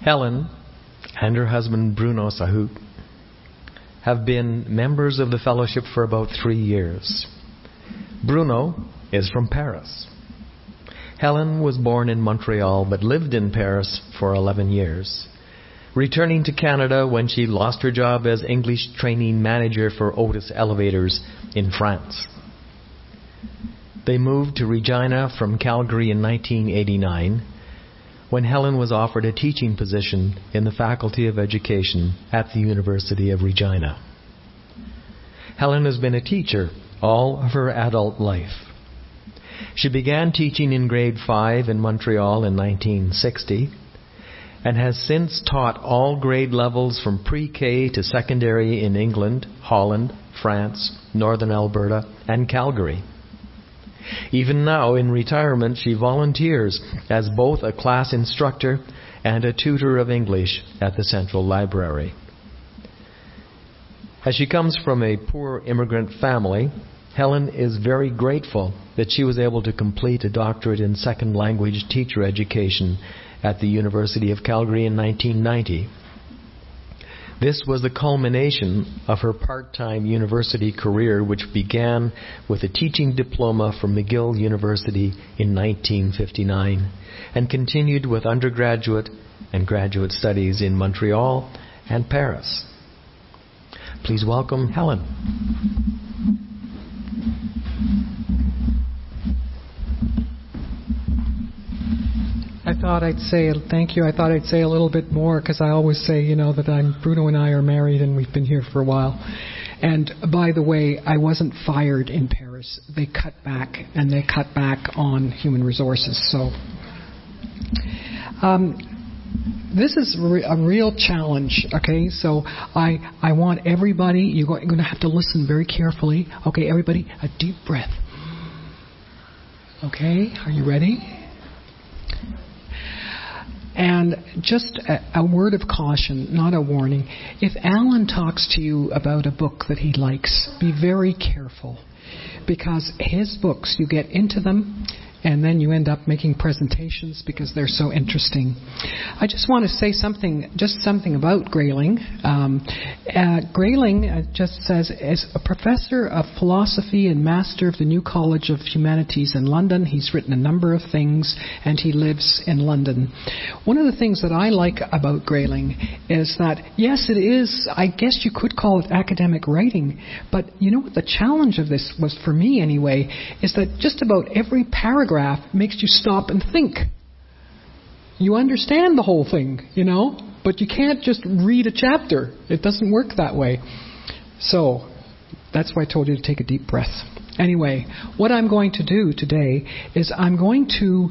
Helen and her husband Bruno Sahut have been members of the fellowship for about 3 years. Bruno is from Paris. Helen was born in Montreal but lived in Paris for 11 years, returning to Canada when she lost her job as English training manager for Otis Elevators in France. They moved to Regina from Calgary in 1989 when Helen was offered a teaching position in the Faculty of Education at the University of Regina. Helen has been a teacher all of her adult life. She began teaching in grade 5 in Montreal in 1960 and has since taught all grade levels from pre-K to secondary in England, Holland, France, Northern Alberta, and Calgary. Even now, in retirement, she volunteers as both a class instructor and a tutor of English at the Central Library. As she comes from a poor immigrant family, Helen is very grateful that she was able to complete a doctorate in second language teacher education at the University of Calgary in 1990. This was the culmination of her part-time university career, which began with a teaching diploma from McGill University in 1959 and continued with undergraduate and graduate studies in Montreal and Paris. Please welcome Helen. I thought I'd say thank you. I thought I'd say a little bit more because I always say, that Bruno and I are married and we've been here for a while. And by the way, I wasn't fired in Paris. They cut back, and they cut back on human resources. So this is a real challenge. Okay, so I want everybody. You're going to have to listen very carefully. Okay, everybody, a deep breath. Okay, are you ready? And just a word of caution, not a warning. If Alan talks to you about a book that he likes, be very careful. Because his books, you get into them, and then you end up making presentations because they're so interesting. I just want to say something about Grayling. Grayling just says, as a professor of philosophy and master of the New College of Humanities in London, he's written a number of things, and he lives in London. One of the things that I like about Grayling is that, yes, it is, I guess you could call it academic writing, but you know what the challenge of this was for me anyway, is that just about every paragraph makes you stop and think. You understand the whole thing, but you can't just read a chapter. It doesn't work that way. So that's why I told you to take a deep breath. Anyway, what I'm going to do today is I'm going to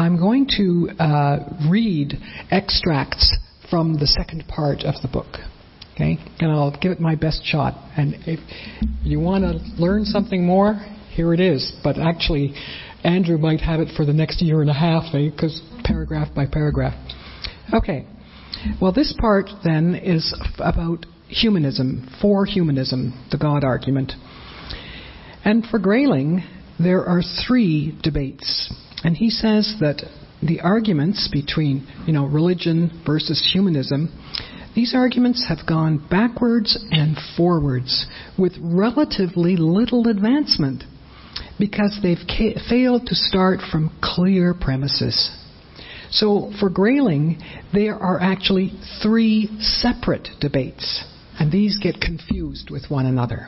read extracts from the second part of the book. Okay? And I'll give it my best shot. And if you want to learn something more, here it is. But actually, Andrew might have it for the next year and a half, because paragraph by paragraph. Okay. Well, this part then is about humanism, for humanism, the God argument. And for Grayling, there are 3 debates. And he says that the arguments between, religion versus humanism, these arguments have gone backwards and forwards with relatively little advancement, because they've failed to start from clear premises. So for Grayling, there are actually 3 separate debates, and these get confused with one another.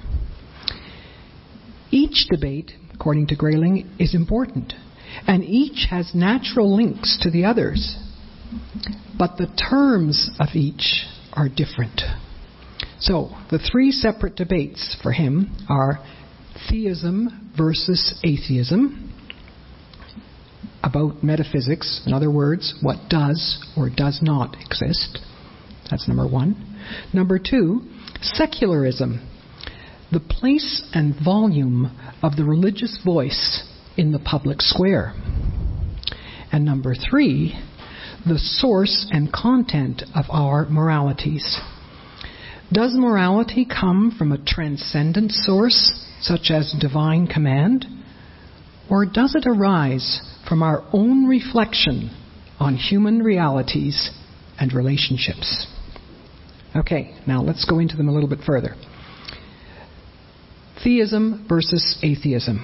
Each debate, according to Grayling, is important, and each has natural links to the others, but the terms of each are different. So the 3 separate debates for him are theism versus atheism, about metaphysics, in other words, what does or does not exist. That's number 1. Number 2, secularism, the place and volume of the religious voice in the public square. And number 3, the source and content of our moralities. Does morality come from a transcendent source, such as divine command, or does it arise from our own reflection on human realities and relationships. Okay, now let's go into them a little bit further. Theism versus atheism.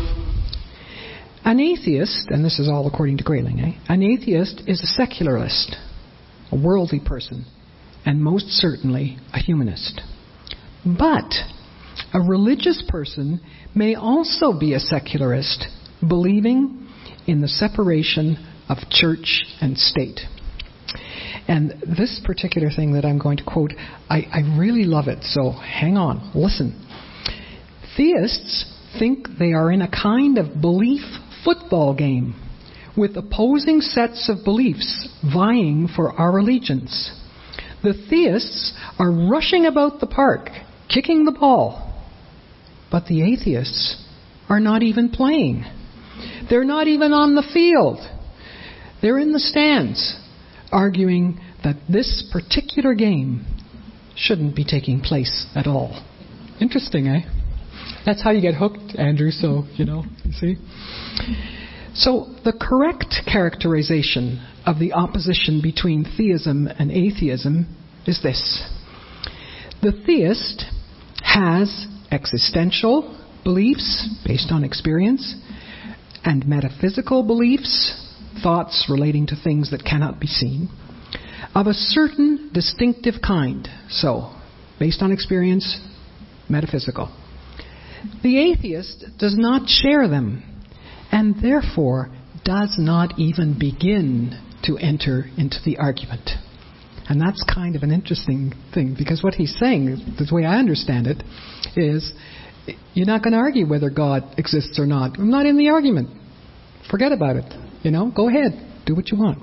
An atheist, and this is all according to Grayling, an atheist is a secularist, a worldly person, and most certainly a humanist. But a religious person may also be a secularist, believing in the separation of church and state. And this particular thing that I'm going to quote, I really love it, so hang on, listen. Theists think they are in a kind of belief football game, with opposing sets of beliefs vying for our allegiance. The theists are rushing about the park, kicking the ball. But the atheists are not even playing. They're not even on the field. They're in the stands, arguing that this particular game shouldn't be taking place at all. Interesting, eh? That's how you get hooked, Andrew, so, you see. So the correct characterization of the opposition between theism and atheism is this. The theist has existential beliefs based on experience and metaphysical beliefs, thoughts relating to things that cannot be seen, of a certain distinctive kind. So, based on experience, metaphysical. The atheist does not share them, and therefore does not even begin to enter into the argument. And that's kind of an interesting thing, because what he's saying, the way I understand it, is you're not going to argue whether God exists or not. I'm not in the argument. Forget about it. Go ahead. Do what you want.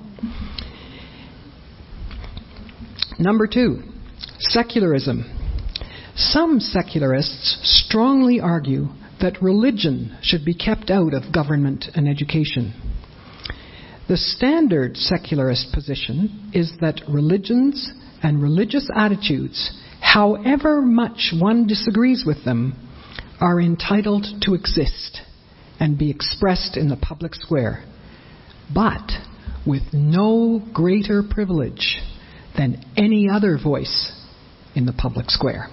Number 2, secularism. Some secularists strongly argue that religion should be kept out of government and education. The standard secularist position is that religions and religious attitudes, however much one disagrees with them, are entitled to exist and be expressed in the public square, but with no greater privilege than any other voice in the public square.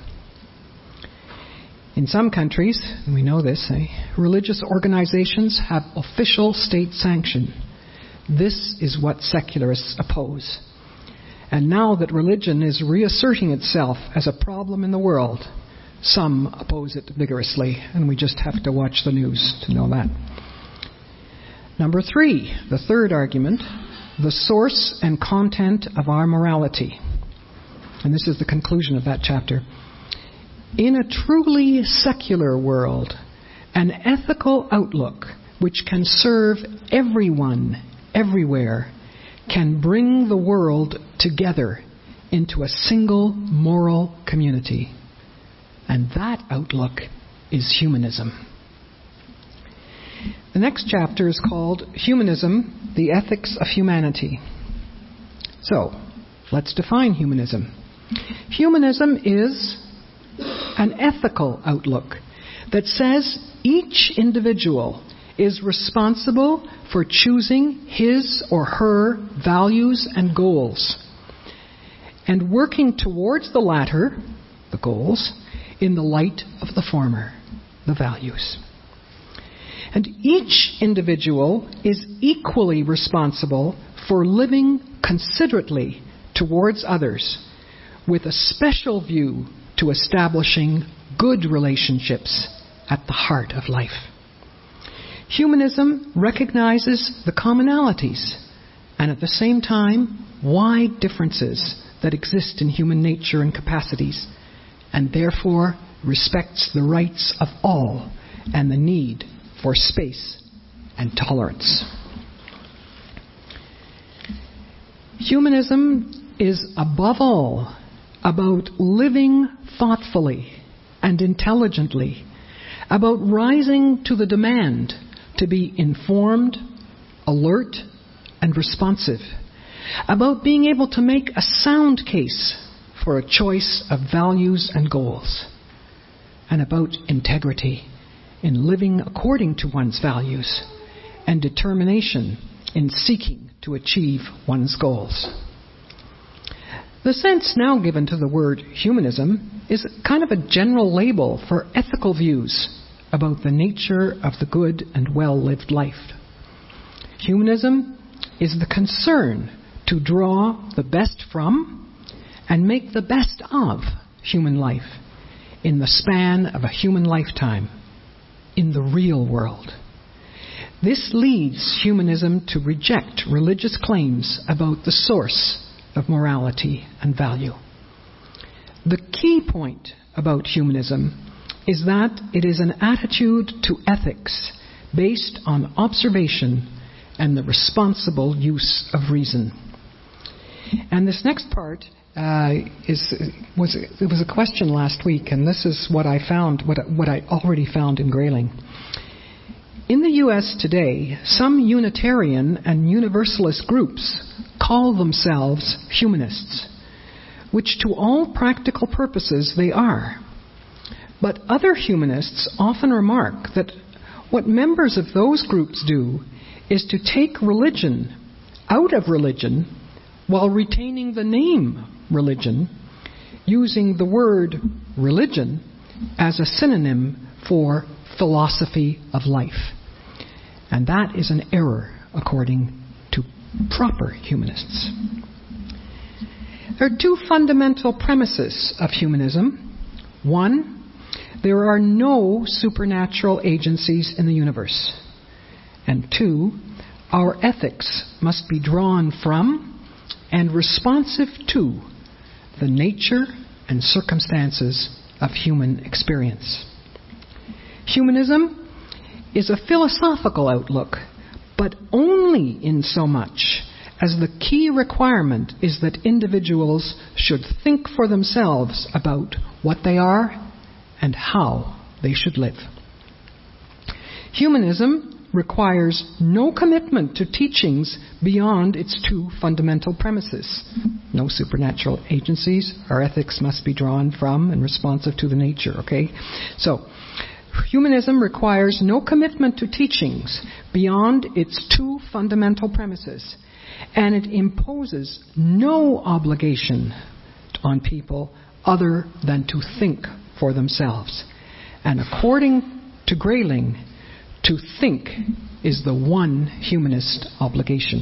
In some countries, and we know this, religious organizations have official state sanction. This is what secularists oppose. And now that religion is reasserting itself as a problem in the world, some oppose it vigorously, and we just have to watch the news to know that. Number 3, the third argument, the source and content of our morality. And this is the conclusion of that chapter. In a truly secular world, an ethical outlook which can serve everyone, everywhere, can bring the world together into a single moral community. And that outlook is humanism. The next chapter is called Humanism, the Ethics of Humanity. So, let's define humanism. Humanism is an ethical outlook that says each individual is responsible for choosing his or her values and goals, and working towards the latter, the goals, in the light of the former, the values. And each individual is equally responsible for living considerately towards others, with a special view to establishing good relationships at the heart of life. Humanism recognizes the commonalities and at the same time wide differences that exist in human nature and capacities, and therefore respects the rights of all and the need for space and tolerance. Humanism is above all about living thoughtfully and intelligently, about rising to the demand to be informed, alert, and responsive, about being able to make a sound case for a choice of values and goals, and about integrity in living according to one's values and determination in seeking to achieve one's goals. The sense now given to the word humanism is kind of a general label for ethical views about the nature of the good and well-lived life. Humanism is the concern to draw the best from and make the best of human life in the span of a human lifetime, in the real world. This leads humanism to reject religious claims about the source of morality and value. The key point about humanism is that it is an attitude to ethics based on observation and the responsible use of reason. And this next part was a question last week, and this is what I found, what I already found in Grayling. In the U.S. today, some Unitarian and Universalist groups call themselves humanists, which to all practical purposes they are. But other humanists often remark that what members of those groups do is to take religion out of religion while retaining the name religion, using the word religion as a synonym for philosophy of life. And that is an error according to proper humanists. There are two fundamental premises of humanism. One, there are no supernatural agencies in the universe. And two, our ethics must be drawn from and responsive to the nature and circumstances of human experience. Humanism is a philosophical outlook, but only in so much as the key requirement is that individuals should think for themselves about what they are and how they should live. Humanism requires no commitment to teachings beyond its two fundamental premises. No supernatural agencies. Our ethics must be drawn from and responsive to the nature, okay? So, humanism requires no commitment to teachings beyond its two fundamental premises, and it imposes no obligation on people other than to think for themselves. And according to Grayling, to think is the one humanist obligation.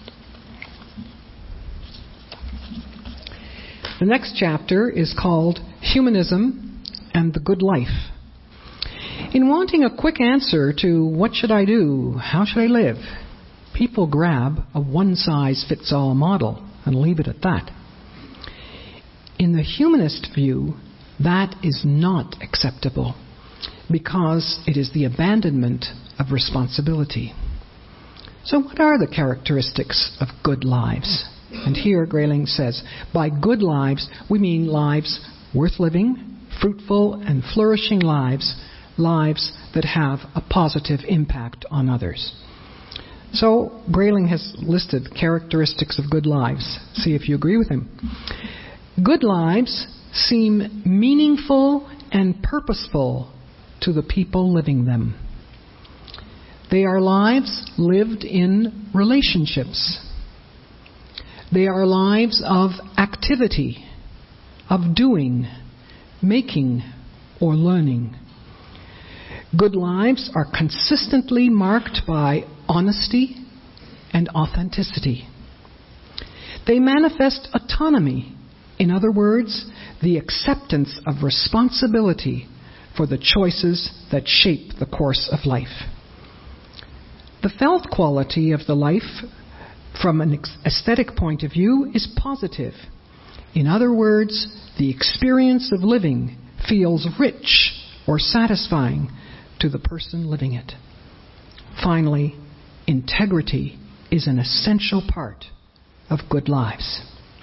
The next chapter is called Humanism and the Good Life. In wanting a quick answer to what should I do, how should I live, people grab a one-size-fits-all model and leave it at that. In the humanist view, that is not acceptable, because it is the abandonment of responsibility. So what are the characteristics of good lives? And here Grayling says, by good lives, we mean lives worth living, fruitful and flourishing lives, lives that have a positive impact on others. So Grayling has listed characteristics of good lives. See if you agree with him. Good lives seem meaningful and purposeful to the people living them. They are lives lived in relationships. They are lives of activity, of doing, making, or learning. Good lives are consistently marked by honesty and authenticity. They manifest autonomy. In other words, the acceptance of responsibility for the choices that shape the course of life. The felt quality of the life from an aesthetic point of view is positive. In other words, the experience of living feels rich or satisfying to the person living it. Finally, integrity is an essential part of good lives.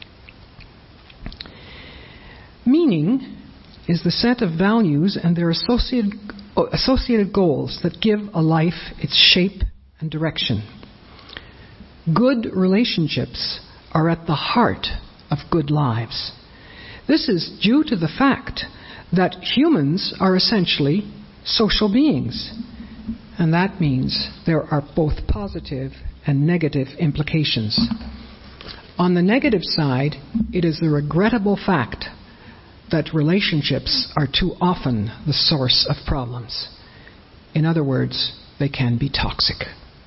Meaning is the set of values and their associated goals that give a life its shape and direction. Good relationships are at the heart of good lives. This is due to the fact that humans are essentially social beings, and that means there are both positive and negative implications. On the negative side, it is a regrettable fact that relationships are too often the source of problems. In other words, they can be toxic.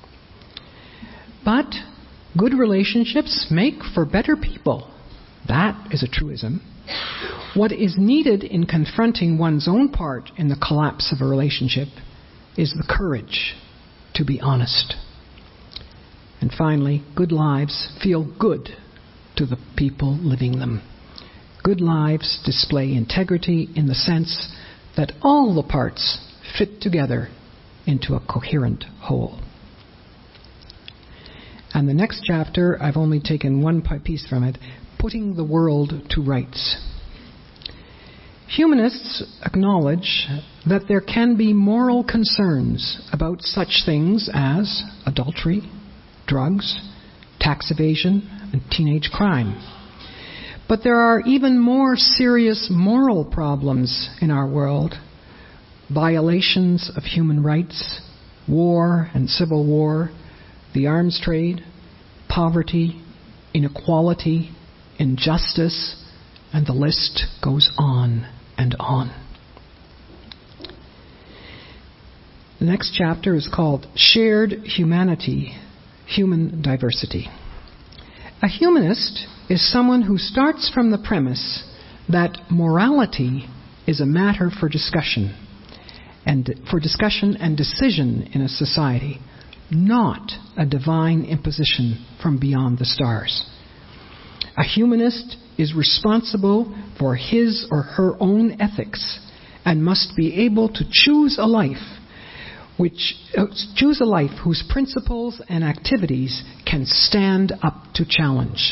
But good relationships make for better people. That is a truism. What is needed in confronting one's own part in the collapse of a relationship is the courage to be honest. And finally, good lives feel good to the people living them. Good lives display integrity in the sense that all the parts fit together into a coherent whole. And the next chapter, I've only taken one piece from it, putting the world to rights. Humanists acknowledge that there can be moral concerns about such things as adultery, drugs, tax evasion, and teenage crime. But there are even more serious moral problems in our world. Violations of human rights, war and civil war, the arms trade, poverty, inequality, injustice, and the list goes on and on. The next chapter is called Shared Humanity, Human Diversity. A humanist is someone who starts from the premise that morality is a matter for discussion and decision in a society, not a divine imposition from beyond the stars. A humanist is responsible for his or her own ethics and must be able to choose a life whose principles and activities can stand up to challenge.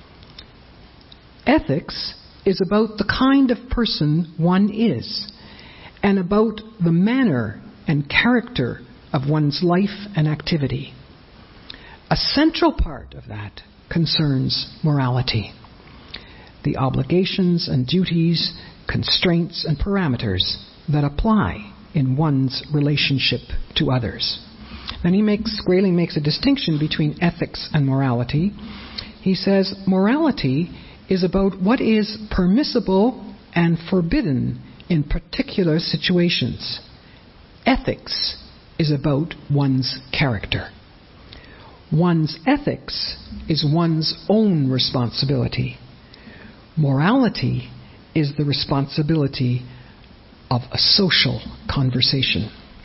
Ethics is about the kind of person one is and about the manner and character of one's life and activity. A central part of that concerns morality, the obligations and duties, constraints and parameters that apply in one's relationship to others. Then Grayling makes a distinction between ethics and morality. He says morality is about what is permissible and forbidden in particular situations. Ethics is about one's character. One's ethics is one's own responsibility. Morality is the responsibility of a social conversation.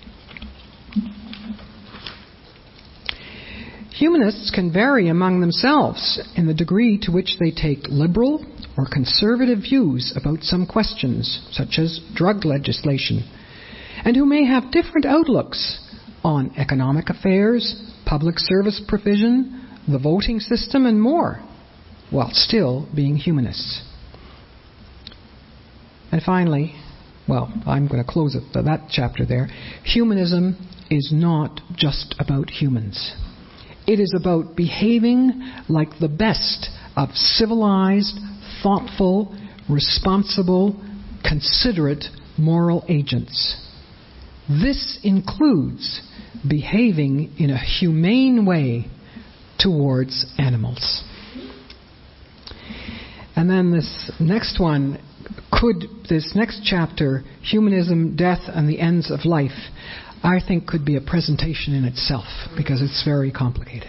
Humanists can vary among themselves in the degree to which they take liberal or conservative views about some questions, such as drug legislation, and who may have different outlooks on economic affairs, public service provision, the voting system, and more, while still being humanists. And finally, I'm going to close it, that chapter there. Humanism is not just about humans. It is about behaving like the best of civilized, thoughtful, responsible, considerate moral agents. This includes behaving in a humane way towards animals. And then this next chapter, Humanism, Death, and the Ends of Life, I think could be a presentation in itself because it's very complicated.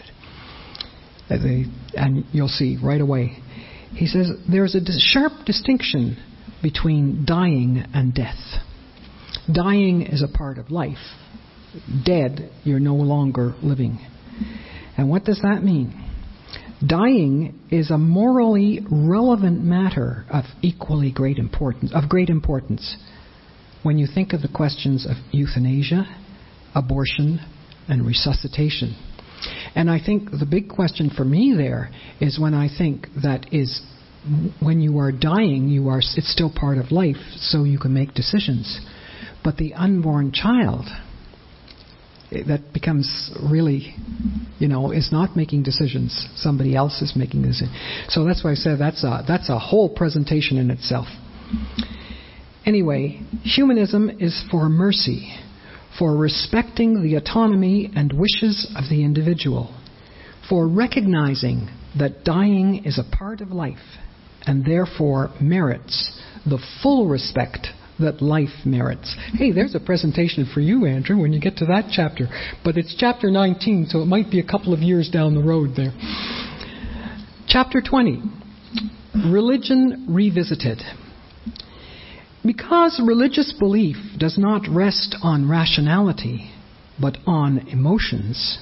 And you'll see right away. He says there's a sharp distinction between dying and death. Dying is a part of life. Dead, you're no longer living. And what does that mean? Dying is a morally relevant matter of great importance when you think of the questions of euthanasia, abortion, and resuscitation. And I think the big question for me there is when I think that is when you are dying, it's still part of life, so you can make decisions. But the unborn child, that becomes really, is not making decisions. Somebody else is making decisions. So that's why I said that's a whole presentation in itself. Anyway, humanism is for mercy, for respecting the autonomy and wishes of the individual, for recognizing that dying is a part of life and therefore merits the full respect that life merits. Hey, there's a presentation for you, Andrew, when you get to that chapter. But it's chapter 19, so it might be a couple of years down the road there. Chapter 20, Religion Revisited. Because religious belief does not rest on rationality, but on emotions,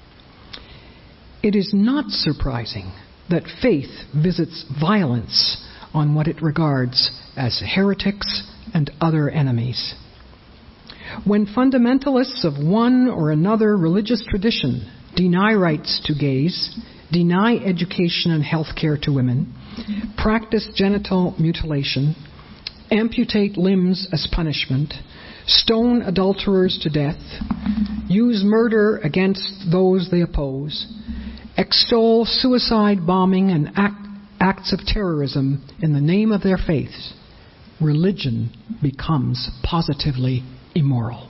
it is not surprising that faith visits violence on what it regards as heretics and other enemies. When fundamentalists of one or another religious tradition deny rights to gays, deny education and health care to women, practice genital mutilation, amputate limbs as punishment, stone adulterers to death, use murder against those they oppose, extol suicide bombing and acts of terrorism in the name of their faiths, religion becomes positively immoral.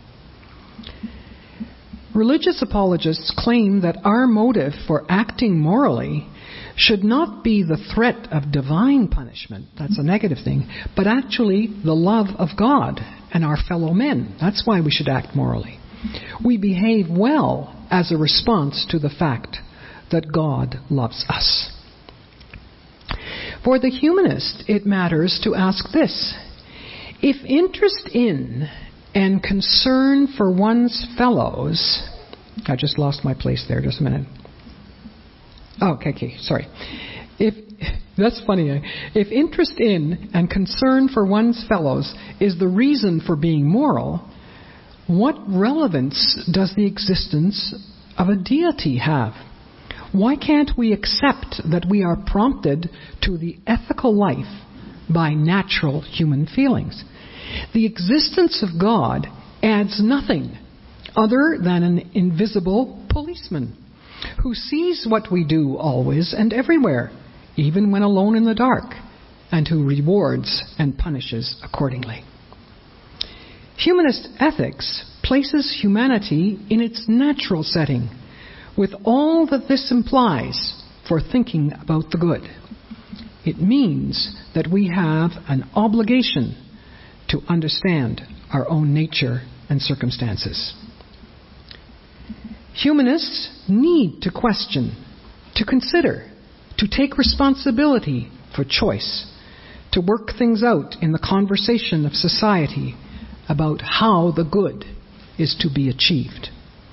Religious apologists claim that our motive for acting morally should not be the threat of divine punishment, that's a negative thing, but actually the love of God and our fellow men. That's why we should act morally. We behave well as a response to the fact that God loves us. For the humanist, it matters to ask this: if interest in and concern for one's fellows... I just lost my place there, just a minute. Oh, okay, sorry. That's funny. If interest in and concern for one's fellows is the reason for being moral, what relevance does the existence of a deity have? Why can't we accept that we are prompted to the ethical life by natural human feelings? The existence of God adds nothing other than an invisible policeman who sees what we do always and everywhere, even when alone in the dark, and who rewards and punishes accordingly. Humanist ethics places humanity in its natural setting, with all that this implies for thinking about the good. It means that we have an obligation to understand our own nature and circumstances. Humanists need to question, to consider, to take responsibility for choice, to work things out in the conversation of society about how the good is to be achieved.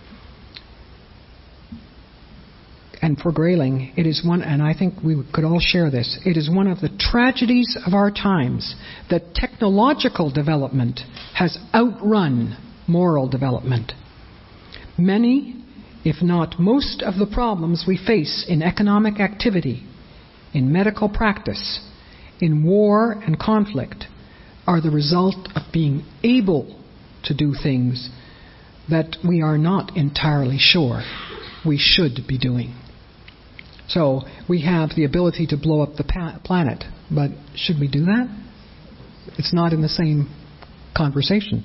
And for Grayling, it is one, and I think we could all share this, it is one of the tragedies of our times that technological development has outrun moral development. Many, if not most, of the problems we face in economic activity, in medical practice, in war and conflict, are the result of being able to do things that we are not entirely sure we should be doing. So we have the ability to blow up the planet, but should we do that? It's not in the same conversation.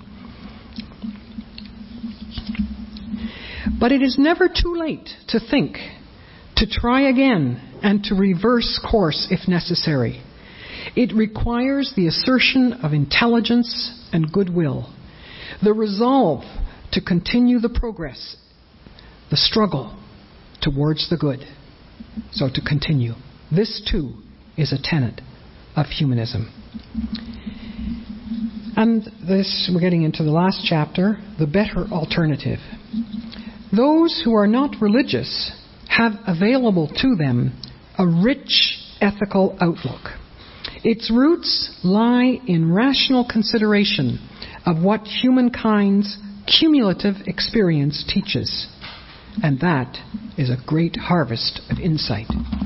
But it is never too late to think, to try again, and to reverse course if necessary. It requires the assertion of intelligence and goodwill, the resolve to continue the progress, the struggle towards the good. So to continue. This too is a tenet of humanism. And this, we're getting into the last chapter, the better alternative. Those who are not religious have available to them a rich ethical outlook. Its roots lie in rational consideration of what humankind's cumulative experience teaches. And that is a great harvest of insight.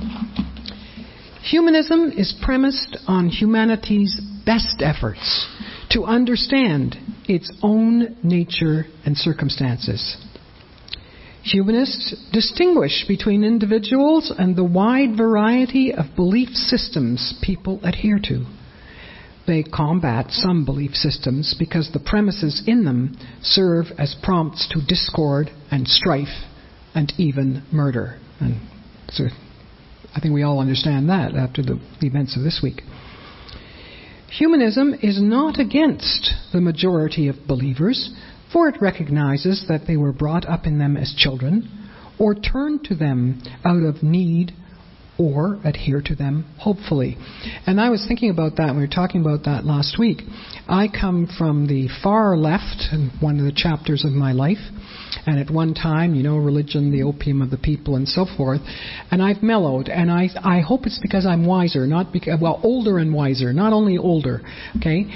Humanism is premised on humanity's best efforts to understand its own nature and circumstances. Humanists distinguish between individuals and the wide variety of belief systems people adhere to. They combat some belief systems because the premises in them serve as prompts to discord and strife and even murder. And So I think we all understand that after the events of this week. Humanism is not against the majority of believers, for it recognizes that they were brought up in them as children, or turn to them out of need, or adhere to them hopefully. And I was thinking about that, we were talking about that last week. I come from the far left in one of the chapters of my life, and at one time, religion, the opium of the people, and so forth. And I've mellowed, and I hope it's because I'm wiser, not because, older and wiser, not only older. Okay.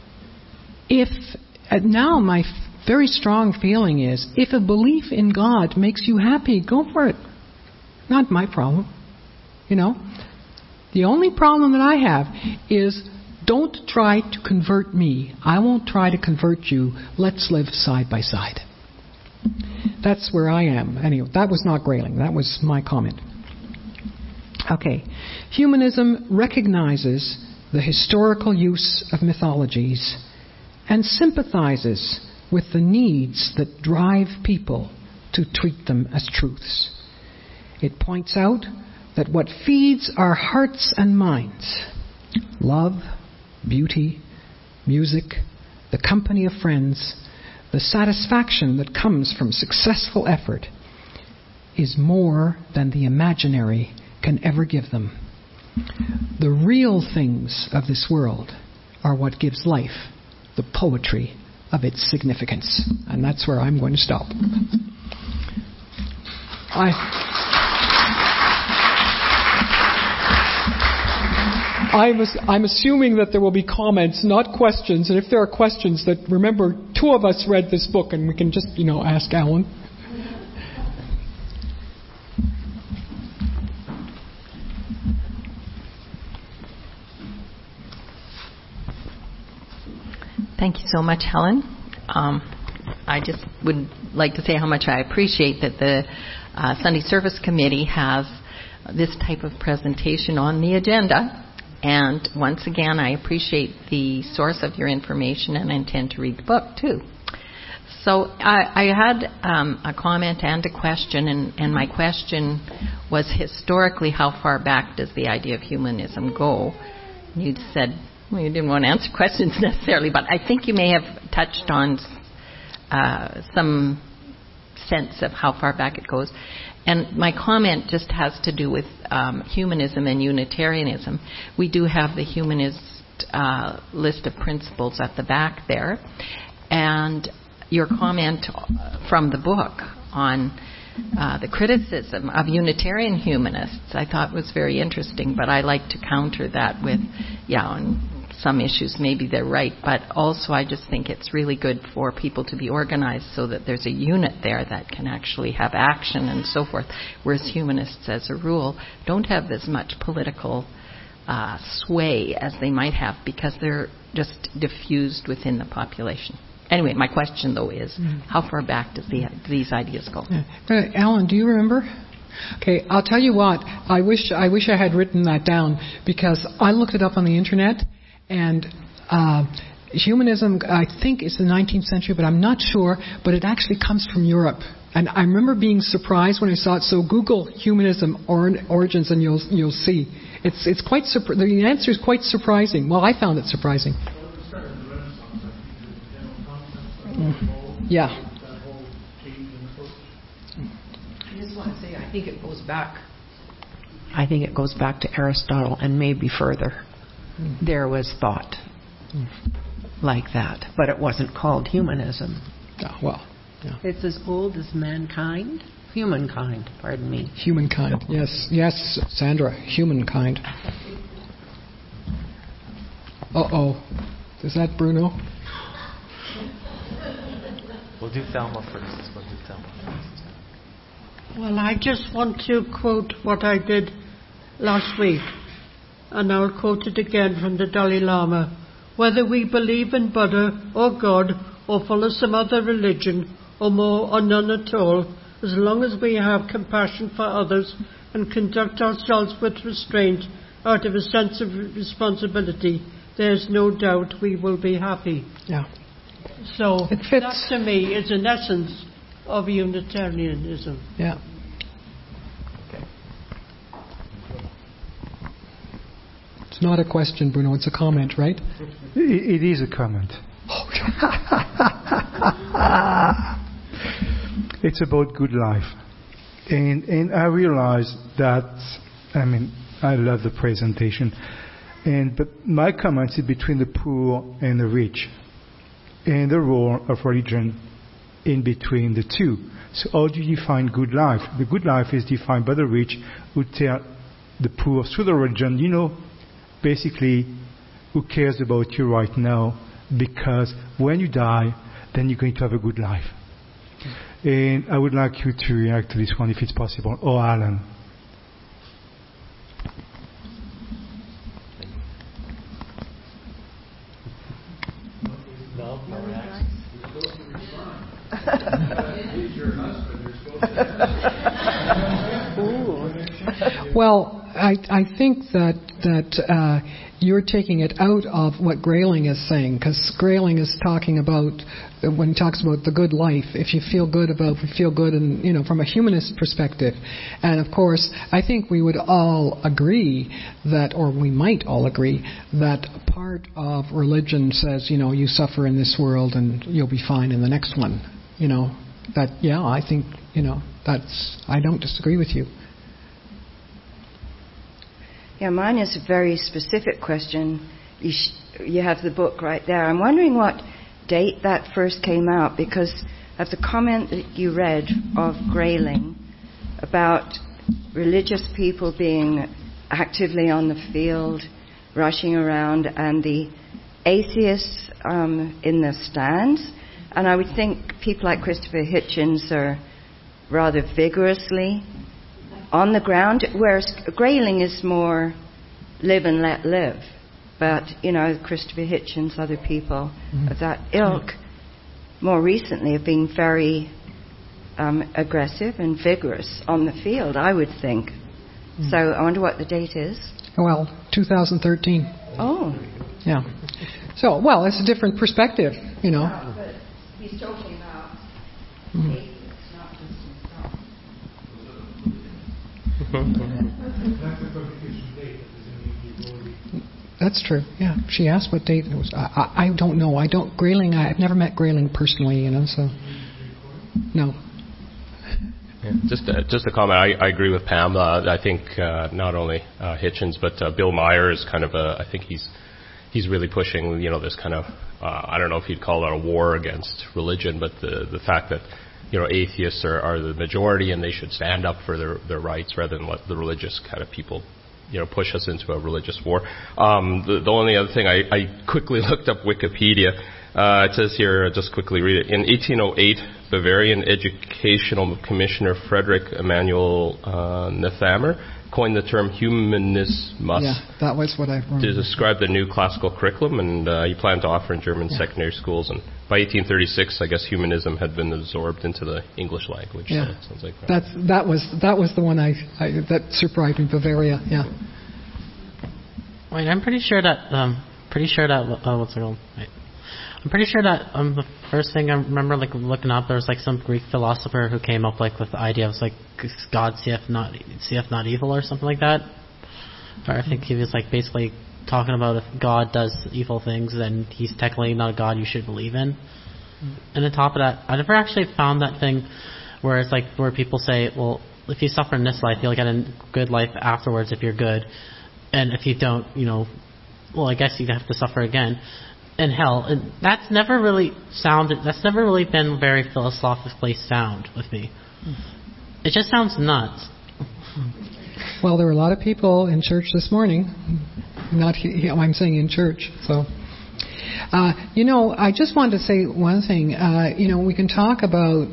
Now my very strong feeling is, if a belief in God makes you happy, go for it. Not my problem. The only problem that I have is, don't try to convert me. I won't try to convert you. Let's live side by side. That's where I am. Anyway, that was not Grayling. That was my comment. Okay. Humanism recognizes the historical use of mythologies and sympathizes with the needs that drive people to treat them as truths. It points out that what feeds our hearts and minds, love, beauty, music, the company of friends, the satisfaction that comes from successful effort, is more than the imaginary can ever give them. The real things of this world are what gives life the poetry of its significance. And that's where I'm going to stop. I'm assuming that there will be comments, not questions. And if there are questions, that remember, 2 of us read this book, and we can just, ask Alan. Thank you so much, Helen. I just would like to say how much I appreciate that the Sunday Service Committee has this type of presentation on the agenda. And once again, I appreciate the source of your information, and I intend to read the book too. So I had a comment and a question, and my question was, historically, how far back does the idea of humanism go? And you said, well, you didn't want to answer questions necessarily, but I think you may have touched on some sense of how far back it goes. And my comment just has to do with humanism and Unitarianism. We do have the humanist list of principles at the back there. And your comment from the book on the criticism of Unitarian humanists, I thought was very interesting, but I like to counter that with, on some issues maybe they're right, but also I just think it's really good for people to be organized so that there's a unit there that can actually have action and so forth, whereas humanists, as a rule, don't have as much political sway as they might have because they're just diffused within the population. Anyway, my question, though, is how far back does these ideas go? Alan, do you remember? Okay, I'll tell you what. I wish I had written that down, because I looked it up on the internet, and humanism, I think, is the 19th century, but I'm not sure. But it actually comes from Europe. And I remember being surprised when I saw it. So Google humanism origins, and you'll see. It's quite the answer is quite surprising. Well, I found it surprising. Yeah. I just want to say, I think it goes back to Aristotle and maybe further. There was thought like that, but it wasn't called humanism. It's as old as mankind. Humankind, pardon me. Humankind, yes, Sandra, humankind. Is that Bruno? We'll do Thelma first. Well, I just want to quote what I did last week, and I'll quote it again from the Dalai Lama. Whether we believe in Buddha or God or follow some other religion or more or none at all, as long as we have compassion for others and conduct ourselves with restraint out of a sense of responsibility, there's no doubt we will be happy. Yeah. So that to me is an essence of Unitarianism. Yeah. Okay. It's not a question, Bruno. It's a comment, right? It is a comment. It's about good life. And I realize that, I love the presentation. But my comment is between the poor and the rich, and the role of religion in between the two. So how do you define good life? The good life is defined by the rich who tell the poor through the religion, basically, who cares about you right now, because when you die, then you're going to have a good life. And I would like you to react to this one if it's possible. Or Alan. Well, I think that you're taking it out of what Grayling is saying, because Grayling is talking about, when he talks about the good life, if you feel good and, from a humanist perspective. And of course, I think we would all agree that, or we might all agree, that part of religion says, you suffer in this world and you'll be fine in the next one. I think, I don't disagree with you. Yeah, mine is a very specific question. You have the book right there. I'm wondering what date that first came out, because of the comment that you read of Grayling about religious people being actively on the field, rushing around, and the atheists in the stands. And I would think people like Christopher Hitchens are rather vigorously on the ground, whereas Grayling is more live and let live. But, Christopher Hitchens, other people of that ilk, more recently have been very aggressive and vigorous on the field, I would think. So I wonder what the date is. Well, 2013. Oh. Yeah. So, it's a different perspective, Yeah, but he's talking about atheists, not just himself. That's true. Yeah, she asked what date it was. I don't know. Grayling. I've never met Grayling personally. So no. Yeah, just a comment. I agree with Pam. I think not only Hitchens but Bill Maher is kind of I think he's really pushing this kind of I don't know if you'd call it a war against religion, but the fact that atheists are the majority and they should stand up for their rights rather than let the religious kind of people push us into a religious war. The only other thing, I quickly looked up Wikipedia. It says here, I'll just quickly read it. In 1808, Bavarian Educational Commissioner Frederick Emanuel Nethammer coined the term humanismus. Yeah, that was what I remember. To describe the new classical curriculum, and he planned to offer in German secondary schools. And by 1836, I guess humanism had been absorbed into the English language. Yeah, so sounds like that was the one that surprised me. Bavaria, yeah. Wait, I'm pretty sure that what's it called? Wait. I'm pretty sure that the first thing I remember looking up, there was some Greek philosopher who came up with the idea of God seeth not evil or something like that. Or I think he was basically talking about if God does evil things, then he's technically not a God you should believe in. And on top of that, I never actually found that thing where it's where people say, well, if you suffer in this life, you'll get a good life afterwards if you're good, and if you don't, I guess you'd have to suffer again in hell. And that's never really been very philosophically sound with me. It just sounds nuts. Well, there were a lot of people in church this morning. I'm saying in church. So, I just wanted to say one thing. We can talk about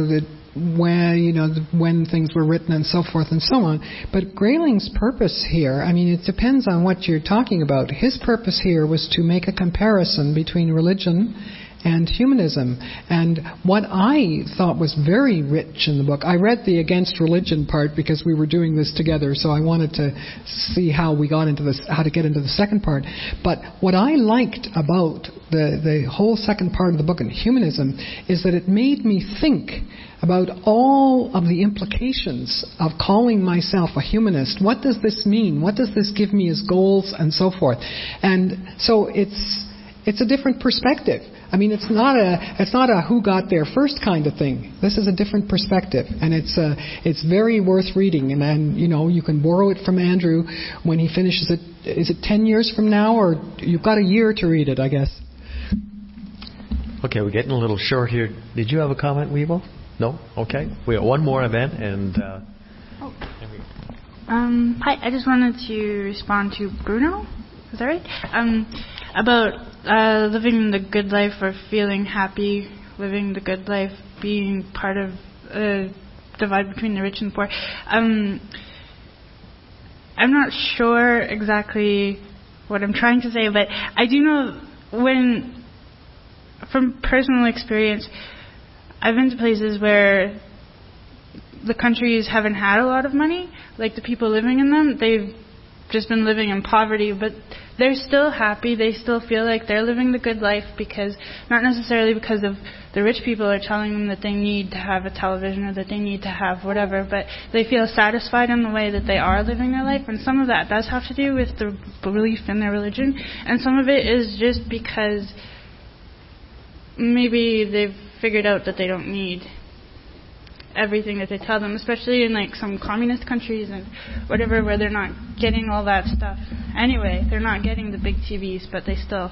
when things were written and so forth and so on. But Grayling's purpose here, it depends on what you're talking about. His purpose here was to make a comparison between religion and humanism. And what I thought was very rich in the book, I read the against religion part because we were doing this together, so I wanted to see how we got into this, how to get into the second part. But what I liked about the whole second part of the book on humanism is that it made me think about all of the implications of calling myself a humanist. What does this mean? What does this give me as goals and so forth? And so it's a different perspective. I mean, it's not a who got there first kind of thing. This is a different perspective, and it's very worth reading. And you know, you can borrow it from Andrew when he finishes it. Is it 10 years from now, or you've got a year to read it, I guess? Okay, we're getting a little short here. Did you have a comment, Weevil? No? Okay. We got one more event, and... Hi, I just wanted to respond to Bruno. Is that right? About living the good life or feeling happy, living the good life, being part of a divide between the rich and the poor. I'm not sure exactly what I'm trying to say, but I do know from personal experience, I've been to places where the countries haven't had a lot of money, like the people living in them, they've just been living in poverty, but they're still happy, they still feel like they're living the good life, because not necessarily because of the rich people are telling them that they need to have a television or that they need to have whatever, but they feel satisfied in the way that they are living their life, and some of that does have to do with the belief in their religion, and some of it is just because maybe they've figured out that they don't need everything that they tell them, especially in like some communist countries and whatever, where they're not getting all that stuff. Anyway, they're not getting the big TVs, but they still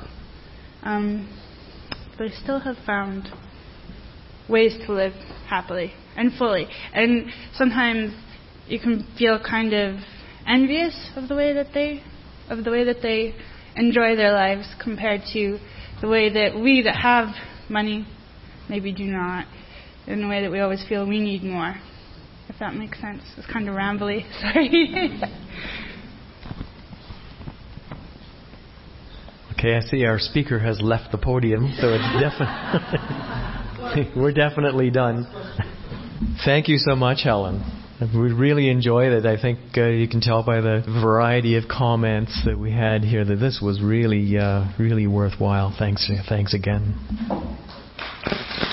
have found ways to live happily and fully. And sometimes you can feel kind of envious of the way that they enjoy their lives compared to the way that we that have money maybe do not, in the way that we always feel we need more, if that makes sense. It's kind of rambly, sorry. Okay, I see our speaker has left the podium, so it's definitely we're definitely done. Thank you so much, Helen. We really enjoyed it. I think you can tell by the variety of comments that we had here that this was really, really worthwhile. Thanks again.